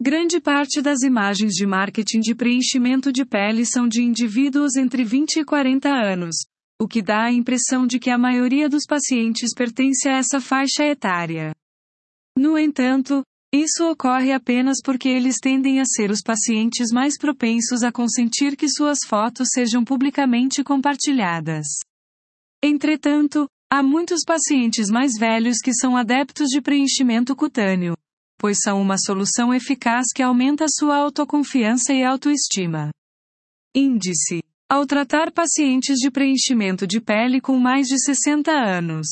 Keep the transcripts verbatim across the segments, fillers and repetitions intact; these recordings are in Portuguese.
Grande parte das imagens de marketing de preenchimento de pele são de indivíduos entre vinte e quarenta anos, o que dá a impressão de que a maioria dos pacientes pertence a essa faixa etária. No entanto, isso ocorre apenas porque eles tendem a ser os pacientes mais propensos a consentir que suas fotos sejam publicamente compartilhadas. Entretanto, há muitos pacientes mais velhos que são adeptos de preenchimento cutâneo, pois são uma solução eficaz que aumenta sua autoconfiança e autoestima. Índice: ao tratar pacientes de preenchimento de pele com mais de sessenta anos.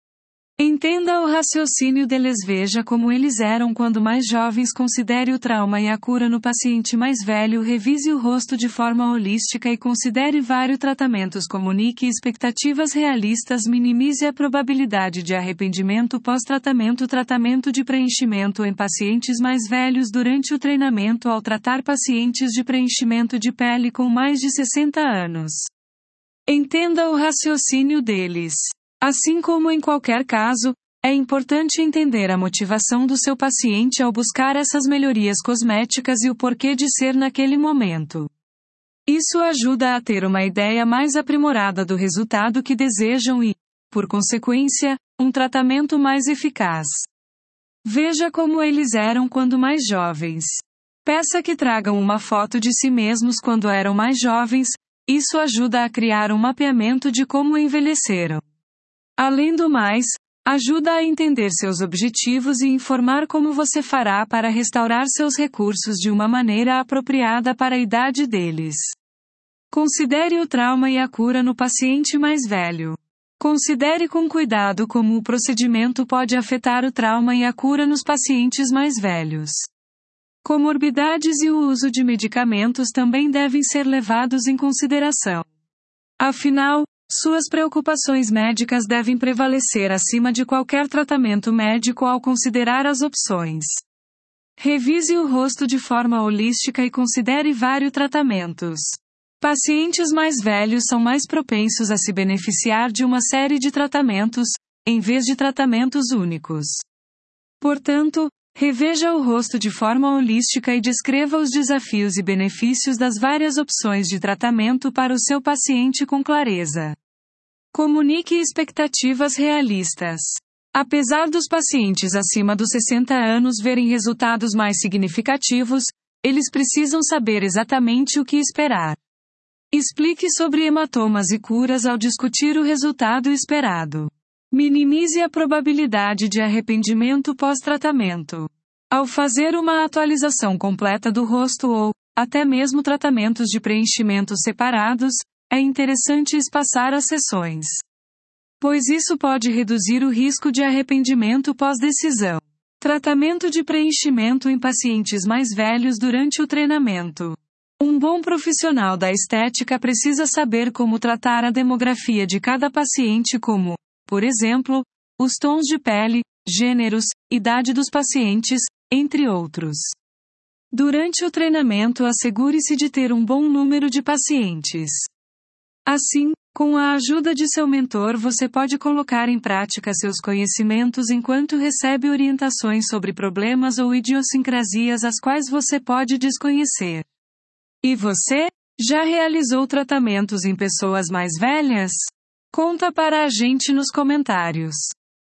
Entenda o raciocínio deles, veja como eles eram quando mais jovens, considere o trauma e a cura no paciente mais velho, revise o rosto de forma holística e considere vários tratamentos, comunique expectativas realistas, minimize a probabilidade de arrependimento pós-tratamento, tratamento de preenchimento em pacientes mais velhos durante o treinamento ao tratar pacientes de preenchimento de pele com mais de sessenta anos. Entenda o raciocínio deles. Assim como em qualquer caso, é importante entender a motivação do seu paciente ao buscar essas melhorias cosméticas e o porquê de ser naquele momento. Isso ajuda a ter uma ideia mais aprimorada do resultado que desejam e, por consequência, um tratamento mais eficaz. Veja como eles eram quando mais jovens. Peça que tragam uma foto de si mesmos quando eram mais jovens, isso ajuda a criar um mapeamento de como envelheceram. Além do mais, ajuda a entender seus objetivos e informar como você fará para restaurar seus recursos de uma maneira apropriada para a idade deles. Considere o trauma e a cura no paciente mais velho. Considere com cuidado como o procedimento pode afetar o trauma e a cura nos pacientes mais velhos. Comorbidades e o uso de medicamentos também devem ser levados em consideração. Afinal, suas preocupações médicas devem prevalecer acima de qualquer tratamento médico ao considerar as opções. Revise o rosto de forma holística e considere vários tratamentos. Pacientes mais velhos são mais propensos a se beneficiar de uma série de tratamentos, em vez de tratamentos únicos. Portanto, reveja o rosto de forma holística e descreva os desafios e benefícios das várias opções de tratamento para o seu paciente com clareza. Comunique expectativas realistas. Apesar dos pacientes acima dos sessenta anos verem resultados mais significativos, eles precisam saber exatamente o que esperar. Explique sobre hematomas e curas ao discutir o resultado esperado. Minimize a probabilidade de arrependimento pós-tratamento. Ao fazer uma atualização completa do rosto ou, até mesmo tratamentos de preenchimento separados, é interessante espaçar as sessões. Pois isso pode reduzir o risco de arrependimento pós-decisão. Tratamento de preenchimento em pacientes mais velhos durante o treinamento. Um bom profissional da estética precisa saber como tratar a demografia de cada paciente, como, por exemplo, os tons de pele, gêneros, idade dos pacientes, entre outros. Durante o treinamento, assegure-se de ter um bom número de pacientes. Assim, com a ajuda de seu mentor, você pode colocar em prática seus conhecimentos enquanto recebe orientações sobre problemas ou idiosincrasias as quais você pode desconhecer. E você? Já realizou tratamentos em pessoas mais velhas? Conta para a gente nos comentários.